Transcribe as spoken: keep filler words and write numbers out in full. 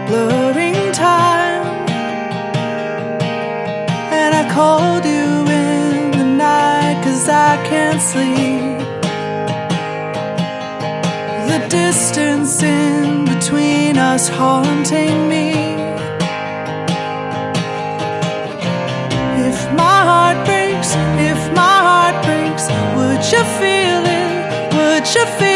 blurring time. And I called you in the night 'cause I can't sleep. The distance in between us haunting me. If my heart breaks, if my heart breaks, would you feel it? Would you feel it?